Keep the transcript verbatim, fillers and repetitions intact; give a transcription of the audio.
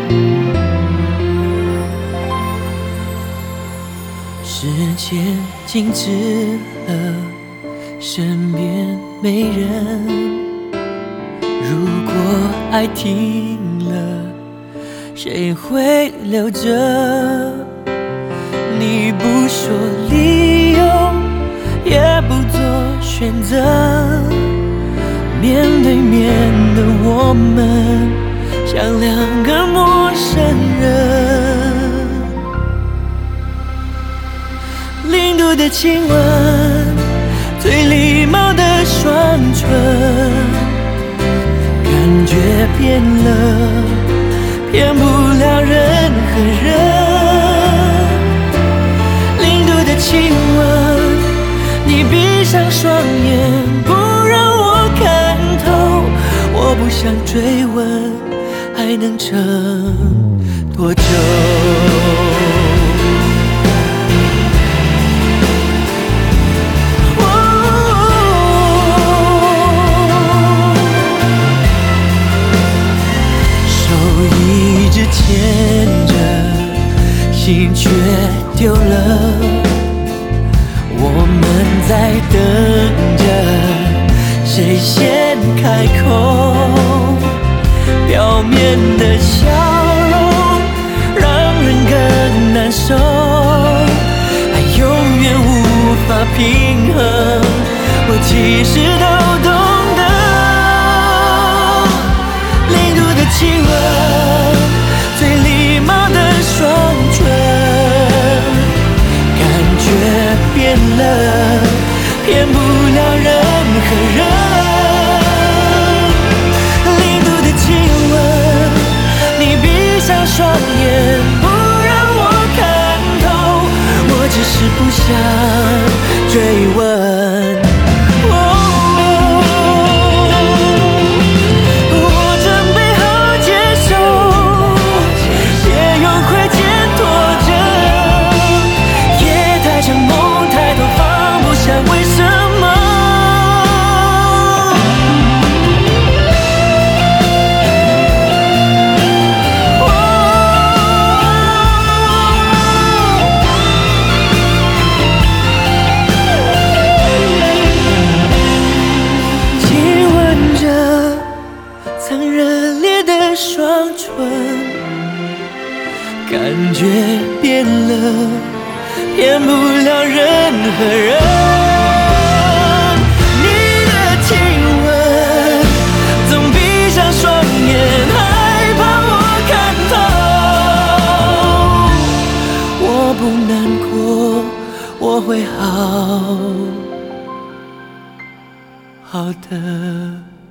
时间静止了，身边没人。如果爱停了，谁会留着？你不说理由，也不做选择，面对面的我们，像两个陌生人。零度的亲吻，最礼貌的双唇，感觉变了，骗不了任何人。零度的亲吻，你闭上双眼，不让我看透。我不想追问，还能撑多久？牵着，心却丢了。我们在等着，谁先开口？表面的笑容让人更难受，爱永远无法平衡。我其实都懂得，零度的亲吻，最礼貌的双唇，感觉变了，骗不了任何人。零度的亲吻，你闭上双眼，不让我看透。我只是不想追问。双唇，感觉变了，骗不了任何人。你的亲吻，总闭上双眼，害怕我看透。我不难过，我会好好的。